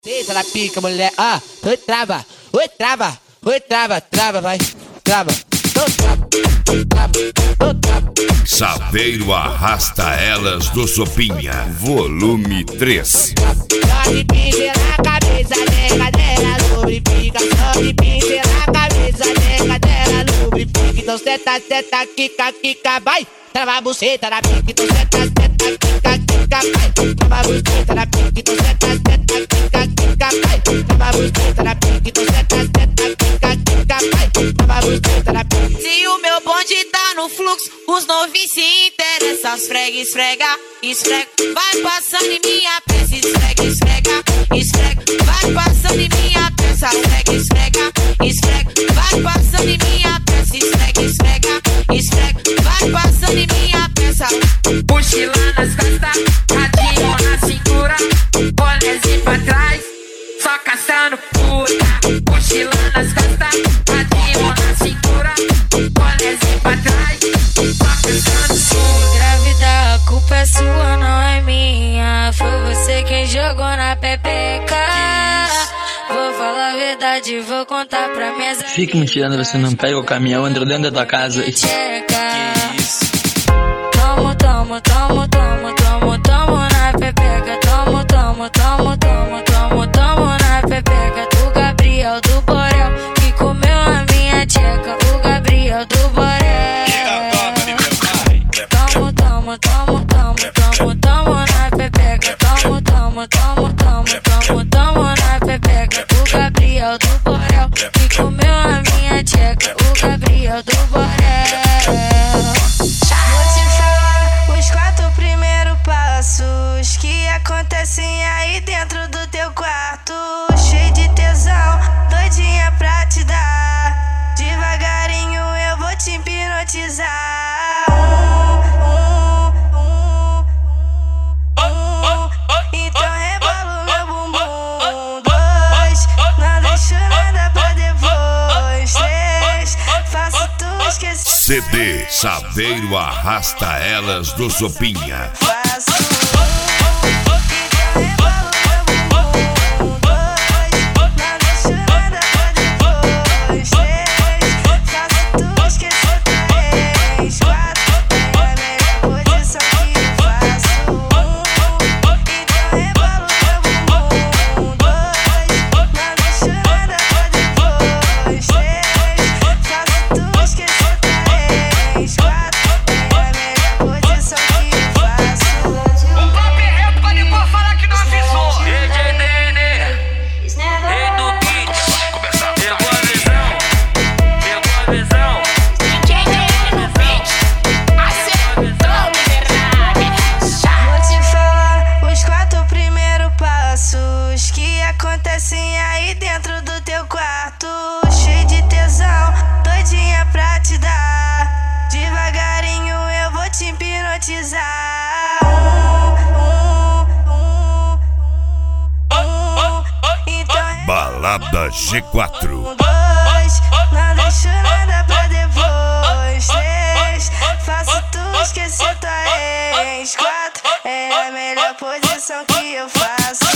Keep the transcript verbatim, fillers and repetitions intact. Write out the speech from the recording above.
Deita na pica, mulher, ah, oi trava, oi trava, oi trava, trava, vai, trava, trava, trava, trava. Saveiro arrasta elas do Sopinha, volume três. Só de pincel na cabeça, nega dela, lubrifica. Só de pincel na cabeça, nega dela, lubrifica. Então seta, seta, quica, quica, vai. Trava a buceta na pica, então seta, seta, quica, quica, vai. Trava a buceta na pica, então seta, seta, quica, quica, vai. Trava a buceta na pica, então seta, seta, quica, quica, vai. Trava a buceta na pica. Se o meu bonde tá no fluxo, os novinhos se interessam. Esfrega, esfrega, esfrega. Vai passando em minha peça, esfrega, esfrega, esfrega. Vai passando em minha peça, esfrega, esfrega, esfrega. Vai passando em minha peça, esfrega, esfrega, esfrega. Vai passando em minha peça. Mochila nas costas, radinho na cintura, bonezinho pra trás, só caçando puta. Mochila nas costas, radinho na cintura, bonezinho pra trás, só caçando puta. Grávida, a culpa é sua, não é minha. Foi você quem jogou na pepeca. Vou falar a verdade, vou contar pra minhas amigas. Fica me tirando, você não pega o caminhão, entra dentro da tua casa. Tomo, tomo, tomo, tomo, tomo, tomo na pepeca. Tomo, tomo, tomo, tomo, tomo, tomo na pepeca. Do Gabriel do Borel, que comeu a minha tcheca. O Gabriel do Borel. Tomo, tomo, tomo, tomo, tomo, tomo na pepeca. Tomo, tomo, tomo, tomo, tomo, tomo na pepeca. O Gabriel do Borel, que comeu a minha tcheca. O Gabriel do Borel. Que acontecem aí dentro do teu quarto, cheio de tesão, doidinha pra te dar. Devagarinho eu vou te hipnotizar. Um, um, um, um. Então rebola o meu bumbum. Dois, não deixo nada pra depois. Três, faço tu esquecer. C D Saveiro arrasta elas do Sopinha. Que acontecem aí dentro do teu quarto, cheio de tesão, doidinha pra te dar. Devagarinho eu vou te hipnotizar. Um, um, um, um. Então Balada G quatro. Dois, não deixo nada pra depois. Três, faço tu esquecer tua ex. Quatro, é a melhor posição que eu faço.